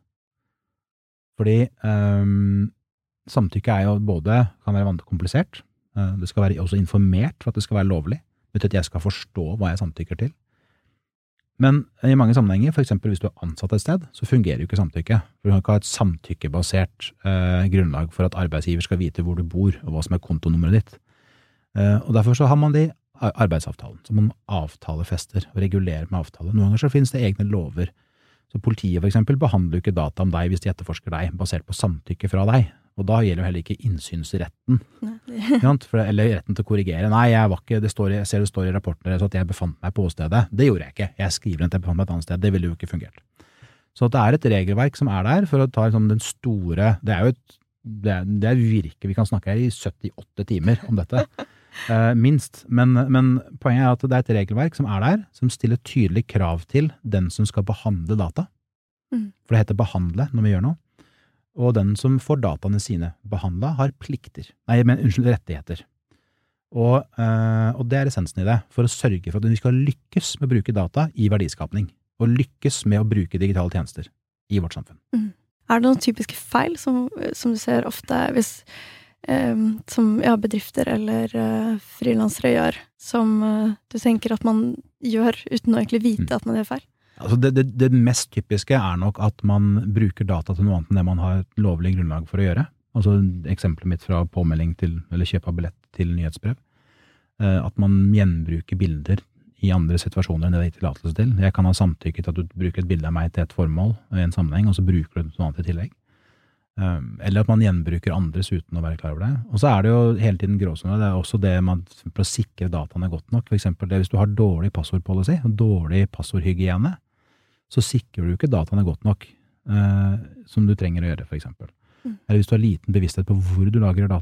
Fordi um, samtykke er jo både, kan være vanlig komplisert, uh, det skal være også informert for at det skal være lovlig, det betyr at jeg skal forstå hva jeg samtykker til. Men i mange sammenhenger, for eksempel hvis du er ansatt et sted, så fungerer jo ikke samtykke. For du kan ikke ha et samtykkebasert uh, grunnlag for at arbeidsgiver skal vite hvor du bor, og hva som er kontonummeret ditt. Uh, og derfor så har man de arbeidsavtalen, som man avtalefester og regulerer med avtale. Noen ganger så finnes det egne lover. Så politiet for eksempel behandler jo ikke data om deg hvis de etterforsker deg, basert på samtykke fra deg. Og da gjelder jo heller ikke innsynsretten. For, eller retten til å korrigere. Nei, jeg var ikke, det står, jeg ser det står i rapporten deres at jeg befant meg på åstedet. Det gjorde jeg ikke. Jeg skriver at jeg befant meg et annet sted. Det ville jo ikke fungert. Så det er et regelverk som er der for å ta liksom, den store, det er jo et, det er, det er virke, vi kan snakke her i syttiåtte timer om dette. Uh, minst, men, men poenget er at det er et regelverk som er der, som stiller tydelig krav til den som skal behandle data. Mm. For det heter behandle når vi gjør noe. Og den som får dataene sine behandlet har plikter, nei, men unnskyld, rettigheter. Og, uh, og det er essensen i det, for å sørge for at vi skal lykkes med å bruke data i verdiskapning, og lykkes med å bruke digitale tjenester i vårt samfunn. Mm. Er det noen typiske feil som, som du ser ofte hvis Um, som ja, bedrifter eller uh, frilansere gjør, som uh, du tenker at man gjør uten å egentlig vite mm. at man gjør feil? Altså det, det, det mest typiske er nok at man bruker data til noe annet enn det man har et lovlig grunnlag for å gjøre. Altså eksempelet mitt fra påmelding til, eller kjøp av billett til nyhetsbrev. Uh, at man gjenbruker bilder i andre situasjoner enn det det er tillatelse til. Jeg kan ha samtykket til at du bruker et bilde av meg til et formål i en sammenheng, og så bruker du noe annet i tillegg. Eller at man gjenbruker andres uten å være klar over det. Og så er det jo hele tiden gråsone. Det er også det man for å sikre dataene godt nok. For eksempel det, hvis du har dårlig passordpolicy, dårlig passordhygiene, så sikrer du ikke dataene godt nok eh, som du trenger å gjøre, for eksempel. Mm. Eller hvis du har liten bevissthet på hvor du lagrer data,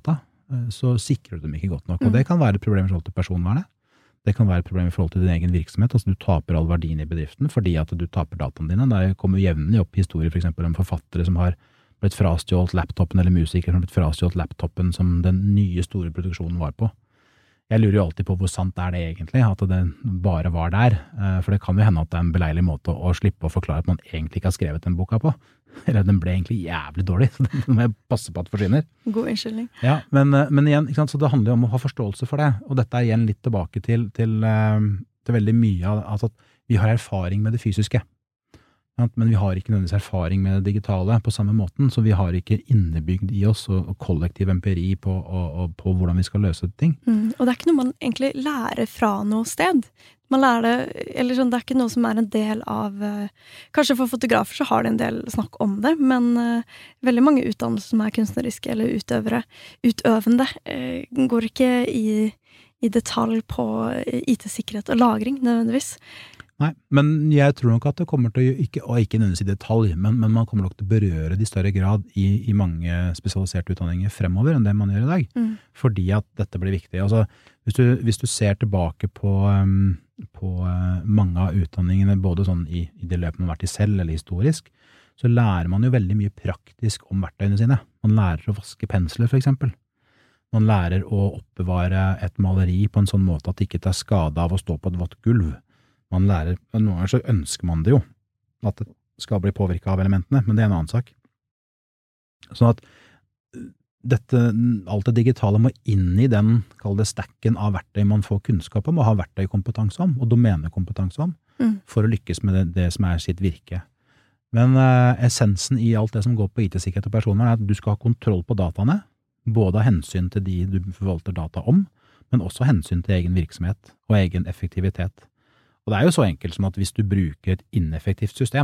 så sikrer du dem ikke godt nok. Og det kan være et problem i forhold til personvernet. Det kan være et problem i forhold til din egen virksomhet. Altså du taper all verdien i bedriften fordi at du taper dataene dine. Der kommer jevnlig opp historier for eksempel om forfattere som har blitt frastjålet laptopen, eller musikere som har blitt frastjålet laptopen som den nye store produksjonen var på. Jeg lurer jo alltid på hvor sant er det egentlig, at det bare var der. For det kan jo hende at det er en beleilig måte å slippe å forklare at man egentlig ikke har skrevet den boka på. Eller den ble egentlig jævlig dårlig, så den må jeg passe på at forsvinner. God unnskyldning. Ja, men, men igjen, ikke sant, så det handler jo om å ha forståelse for det. Og dette er igjen litt tilbake til, til, til veldig mye av altså at vi har erfaring med det fysiske. Men vi har ikke nødvendigvis erfaring med det digitale på samme måten, så vi har ikke innebygd i oss og, og kollektiv empiri på, og, og på hvordan vi skal løse ting. Mm, og det er ikke noe man egentlig lærer fra noe sted. Man lærer det, eller sånn, det er ikke noe som er en del av, uh, kanskje for fotografer så har det en del snakk om det, men uh, veldig mange utdannelser som er kunstneriske eller utøvere, utøvende, uh, går ikke i, i detalj på I T-sikkerhet og lagring nødvendigvis. Nei, men jeg tror nok at det kommer til å, ikke, og ikke nødvendigvis i detalj, men, men man kommer nok til å berøre det I større grad i, i mange spesialiserte utdanninger fremover enn det man gjør I dag, mm. fordi at dette blir viktig. Altså, hvis du, hvis du ser tilbake på, um, på uh, mange av utdanningene, både sånn i, i det løpet man har vært I selv eller historisk, så lærer man jo veldig mye praktisk om verktøyene sine. Man lærer å vaske pensler, for eksempel. Man lærer å oppbevare et maleri på en sånn måte at det ikke tar skade av å stå på et vått gulv. Man lærer, noen ganger så ønsker man det jo, at det skal bli påvirket av elementene, men det er en annen sak. Sånn at dette, alt det digitale må inn I den, kall det stacken av verktøy man får kunnskap om, og har verktøykompetanse om, og domenekompetanse om, mm. for å lykkes med det, det som er sitt virke. Men uh, essensen I alt det som går på I T-sikkerhet og personvern er at du skal ha kontroll på dataene, både av hensyn til de du forvalter data om, men også hensyn til egen virksomhet og egen effektivitet. Og det er jo så enkelt som at hvis du bruker et ineffektivt system,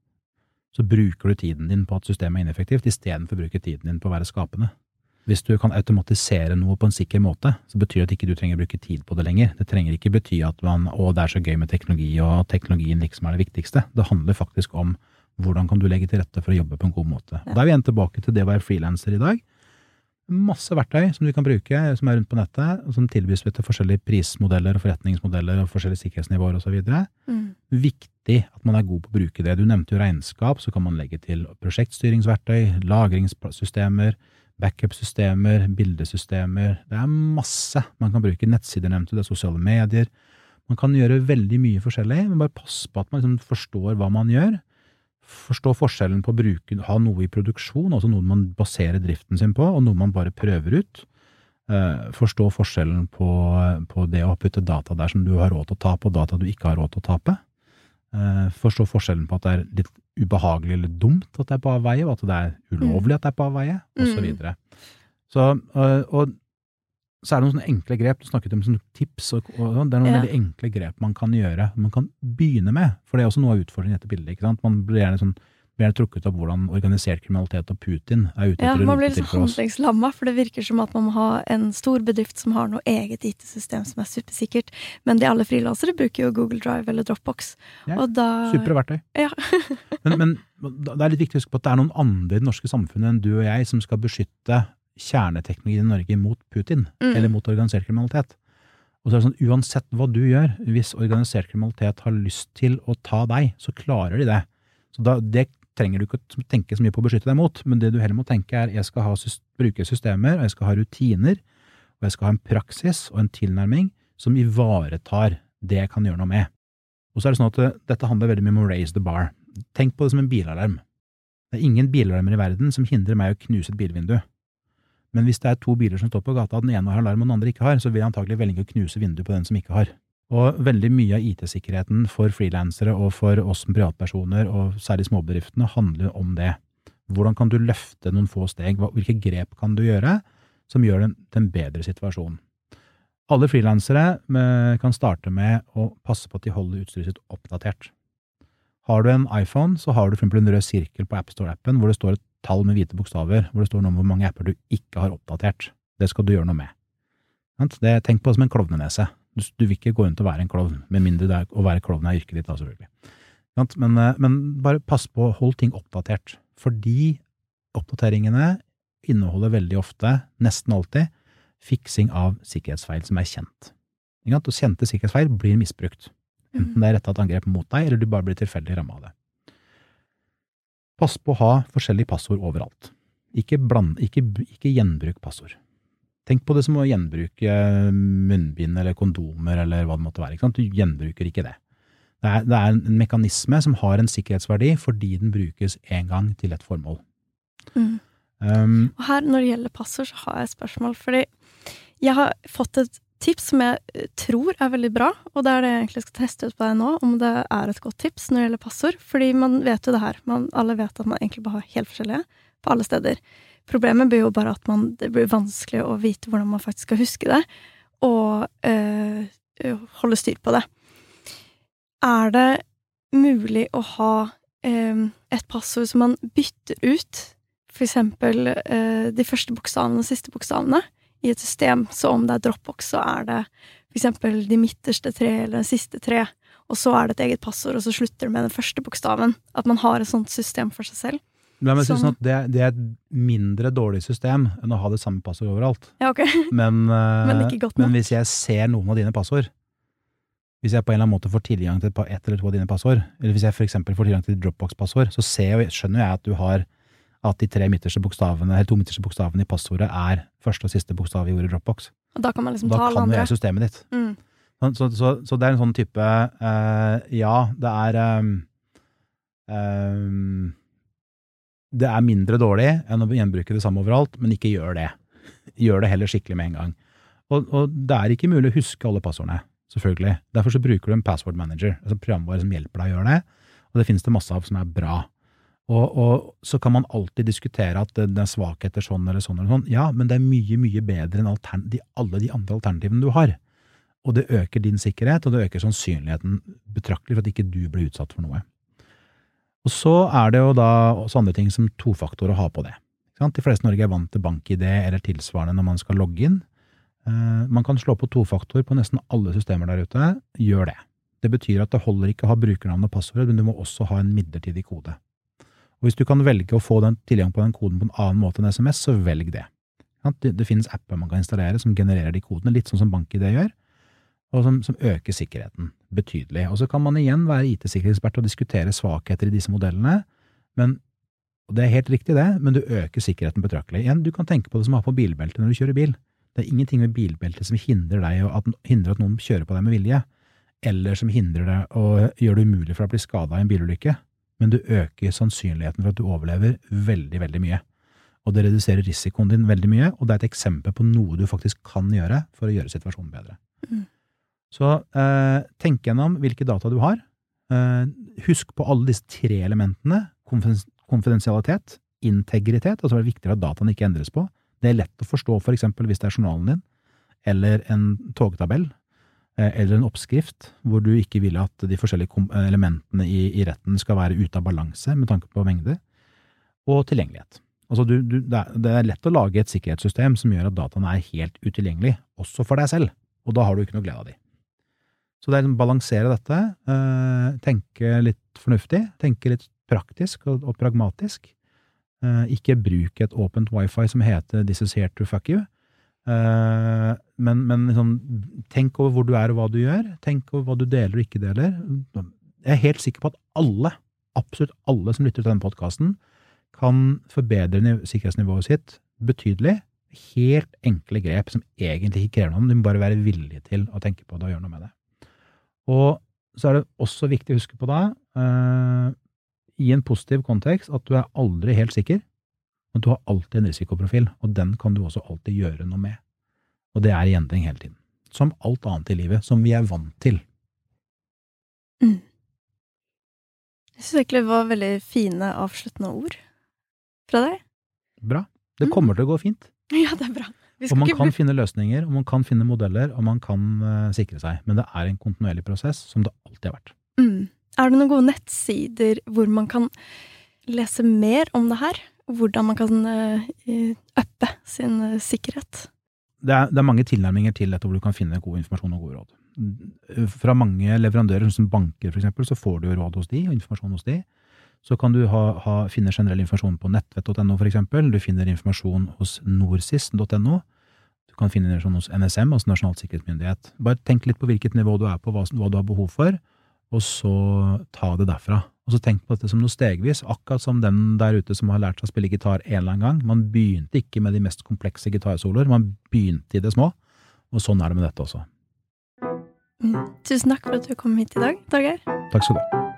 så bruker du tiden din på at systemet er ineffektivt, I stedet for å bruke tiden din på å være skapende. Hvis du kan automatisere noe på en sikker måte, så betyr det at ikke du trenger å bruke tid på det lenger. Det trenger ikke bety at man, å, det er så gøy med teknologi, og teknologien liksom er det viktigste. Det handler faktisk om hvordan kan du legge til rette for å jobbe på en god måte. Og da er vi igjen tilbake til det å være freelancer I dag. Masse verktøy som du kan bruke, som er rundt på nettet, og som tilbys til forskjellige prismodeller og forretningsmodeller og forskjellige sikkerhetsnivåer og så videre. Mm. Viktig at man er god på å bruke det. Du nevnte jo regnskap, så kan man legge til prosjektstyringsverktøy, lagringssystemer, backup-systemer, bildesystemer. Det er masse man kan bruke. Nettsider nevnte det, sosiale medier. Man kan gjøre veldig mye forskjellig, men bare pass på at man liksom forstår hva man gjør. Forstå forskjellen på å bruke, ha noe I produksjon, altså noe man baserer driften sin på, og noe man bare prøver ut. Uh, forstå forskjellen på, på det å putte data der som du har råd til å tape, og data du ikke har råd til å tape. Uh, forstå forskjellen på at det er litt ubehagelig eller dumt at det er på avveie, og at det er ulovlig at det er på avveie, og så videre. Så, uh, og så er det noen sånne enkle grep, du snakket om sånne tips, og, og det er noen ja. veldig enkle grep man kan gjøre, man kan begynne med, for det er også noe av utfordringen I dette bildet, ikke sant? Man blir gjerne, sånn, blir gjerne trukket opp hvordan organisert kriminalitet og Putin er ute ja, etter å man blir rote til litt for oss. handlingslammet, for det virker som at man må ha en stor bedrift som har noe eget I T-system som er supersikkert, men de alle frilansere bruker jo Google Drive eller Dropbox. Ja, og da... superverktøy. Ja. men, men det er litt viktig å huske på at det er noen andre I det norske samfunnet enn du og jeg som skal beskytte kjerneteknologi I Norge mot Putin, mm. eller mot organisert kriminalitet. Og så er det sånn, uansett hva du gjør, hvis organisert kriminalitet har lyst til å ta deg, så klarer de det. Så da, det trenger du ikke å tenke så mye på å beskytte deg mot, men det du heller må tenke er, jeg skal ha, bruke systemer, og jeg skal ha rutiner, og jeg skal ha en praksis og en tilnærming som ivaretar det jeg kan gjøre noe med. Og så er det sånn at det, dette handler veldig mye om å raise the bar. Tenk på det som en bilalarm. Det er ingen bilalarmer I verden som hindrer meg å knuse et bilvindu. Men hvis det er to biler som står på gata, den ene har alarm og den andre ikke har, så vil jeg antagelig velge å knuse vinduet på den som ikke har. Og veldig mye av I T-sikkerheten for freelancere og for oss som privatpersoner, og særlig småbedriftene, handler om det. Hvordan kan du løfte noen få steg? Hvilke grep kan du gjøre som gjør den til en bedre situasjon? Alle freelancere kan starte med å passe på at de holder utstyret sitt oppdatert. Har du en iPhone, så har du for eksempel en rød sirkel på App Store-appen, hvor det står et tall med hvite bokstaver, hvor det står noe om hvor mange apper du ikke har oppdatert. Det skal du gjøre noe med. Det, tenk på det som en klovnenese. Du, du vil ikke gå rundt og være en klovn, med mindre det er, å være klovn er yrket ditt, da, selvfølgelig. Men, men bare pass på å holde ting oppdatert, fordi oppdateringene inneholder veldig ofte, nesten alltid, fiksing av sikkerhetsfeil som er kjent. Ikke sant? Og kjente sikkerhetsfeil blir misbrukt. Enten det er rettet et angrep mot deg, eller du bare blir tilfeldig rammet av det. Pass på å ha forskjellige passord overalt. Ikke, bland, ikke, ikke gjenbruk passord. Tenk på det som å gjenbruke munnbind eller kondomer eller hva det måtte være. Ikke sant? Du gjenbruker ikke det. Det er, det er en mekanisme som har en sikkerhetsverdi fordi den brukes en gang til et formål. Mm. Um, Og her, når det gjelder passord, så har jeg et spørsmål, fordi jeg har fått et tips som jeg tror er veldig bra, og det er det jeg egentlig skal teste ut på deg nå, om det er et godt tips når det gjelder passord, fordi man vet jo det her, man, alle vet at man egentlig bare har helt forskjellige på alle steder. Problemet blir jo bare at man, det blir vanskelig å vite hvordan man faktisk skal huske det, og øh, holde styr på det. Er det mulig å ha øh, et passord som man bytter ut, for eksempel øh, de første bokstavene og siste bokstavene, i et system, så om det er Dropbox, så er det for eksempel de midterste tre eller de siste tre, og så er det et eget passord, og så slutter det med den første bokstaven. At man har et sånt system for seg selv. Ja, men jeg synes Som- at det, det er et mindre dårlig system enn å ha det samme passord overalt. Ja, ok. Men, eh, Men ikke godt nok. men hvis jeg ser noen av dine passord, hvis jeg på en eller annen måte får tilgang til et eller to av dine passord, eller hvis jeg for eksempel får tilgang til Dropbox-passord, så ser jeg, skjønner jeg at du har at de tre midterste bokstavene, eller to midterste bokstavene i passordet er første og siste bokstav i ordet Dropbox. Og da kan man liksom Da ta alle kan jo andre. jeg systemet ditt. Mm. Så, så, så det er en sånn type, eh, ja, det er, um, um, det er mindre dårlig enn å gjenbruke det samme overalt, men ikke gjør det. Gjør det heller skikkelig med en gang. Og, og det er ikke mulig å huske alle passordene, selvfølgelig. Derfor så bruker du en password manager, altså programvare som hjelper deg å gjøre det, og det finnes det masse av som er bra. Og, og så kan man alltid diskutere at det, det er svakheter sånn eller sånn eller sånn. Ja, men det er mye, mye bedre enn altern- de, alle de andre alternativene du har. Og det øker din sikkerhet, og det øker sannsynligheten betraktelig for at ikke du blir utsatt for noe. Og så er det jo da også andre ting som tofaktor å ha på det. Ikke sant? De fleste i Norge er vant til bank-I D eller tilsvarende når man skal logge inn. Uh, man kan slå på tofaktor på nesten alle systemer der ute. Gjør det. Det betyr at det holder ikke å ha brukernavn og passord, men du må også ha en midlertidig kode. Og hvis du kan velge å få den tilgang på den koden på en annen måte enn S M S, så velg det. Det, det finnes apper man kan installere som genererer de kodene, litt sånn som bank-I D gjør, og som, som øker sikkerheten betydelig. Og så kan man igjen være I T-sikkerhetsekspert og diskutere svakheter i disse modellene, men, og det er helt riktig det, men du øker sikkerheten betraktelig. Igjen, du kan tenke på det som å ha på bilbelte når du kjører bil. Det er ingenting med bilbelte som hindrer deg, og at, hindrer at noen kjører på deg med vilje, eller som hindrer deg og gjør det umulig for deg å bli skadet i en bilulykke. Men du øker sannsynligheten for at du overlever veldig, veldig mye. Og det reduserer risikoen din veldig mye, og det er et eksempel på noe du faktisk kan gjøre for å gjøre situasjonen bedre. Mm. Så eh, tenk gjennom hvilke data du har. Eh, husk på alle disse tre elementene. Konfidensialitet, integritet, altså det er viktigere at dataen ikke endres på. Det er lett å forstå for eksempel hvis det er journalen din, eller en togtabell, eller en oppskrift, hvor du ikke vil at de forskjellige elementene i, i retten skal være ute av balanse med tanke på mengder, og tilgjengelighet. Altså du, du, det, er, det er lett å lage et sikkerhetssystem som gjør at dataene er helt utilgjengelig, også for deg selv, og da har du ikke noe glede av de. Så det er å balansere dette, eh, tenke litt fornuftig, tenke litt praktisk og, og pragmatisk, eh, ikke bruke et åpent wifi som heter "This is here to fuck you", Uh, men, men liksom, tenk over hvor du er og hva du gjør, tenk over hva du deler og ikke deler. Jeg er helt sikker på at alle, absolutt alle som lytter til denne podcasten, kan forbedre sikkerhetsnivået sitt betydelig. Helt enkle grep som egentlig ikke krever noe, du må bare være villig til å tenke på det og gjøre noe med det. Og så er det også viktig å huske på da, uh, i en positiv kontekst, at du er aldri helt sikker. Men du har alltid en risikoprofil, og den kan du også alltid gjøre noe med. Og det er i endring hele tiden. Som alt annet i livet, som vi er vant til. Mm. Jeg synes egentlig det var veldig fine avsluttende ord fra deg. Bra. Det kommer til å gå fint. Ja, det er bra. Vi Og skal man ikke kan bli... finne løsninger, og man kan finne modeller, og man kan uh, sikre seg. Men det er en kontinuerlig prosess, som det alltid har vært. Mm. Er det noen gode nettsider hvor man kan lese mer om det her? Hvordan man kan uh, uppe sin uh, sikkerhet? Det er, det er mange tilnærminger til dette hvor du kan finne god informasjon og gode råd. Fra mange leverandører, som banker for eksempel, så får du råd hos de, og informasjon hos de. Så kan du ha, ha, finne generell informasjon på nettvett punktum no for eksempel. Du finner informasjon hos norsis punktum no, Du kan finne informasjon hos N S M, altså Nasjonal sikkerhetsmyndighet. Bare tenk litt på hvilket nivå du er på, hva, hva du har behov for, og så ta det derfra. Og så tenk på dette som noe stegvis, akkurat som den der ute som har lært seg å spille gitar en eller annen gang. Man begynte ikke med de mest komplekse gitarsoloer, man begynte i det små, og sånn er det med dette også. Mm. Tusen takk for at du kom hit i dag, Torgeir. Takk skal du ha.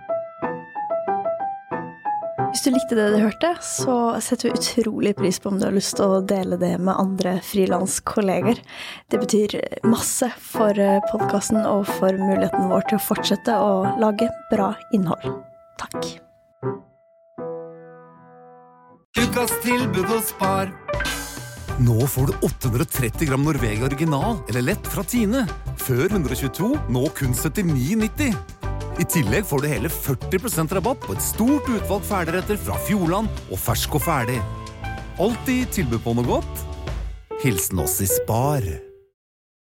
Hvis du likte det du hørte, så setter vi utrolig pris på om du har lyst til å dele det med andre frilanskolleger. Det betyr masse for podcasten og for muligheten vår til å fortsette å lage bra innhold. Takk. Ukas tilbud hos Spar. Nå får du åtte hundre og tretti gram Norvegia original eller lett fra Tine. Før hundre og tjueto, nå kun syttini nitti. I tillegg får du hele førti prosent rabatt på et stort utvalg ferdigretter fra Fjordland og Fersk og Ferdig. Alltid tilbud på noe godt. Hilsen oss i Spar.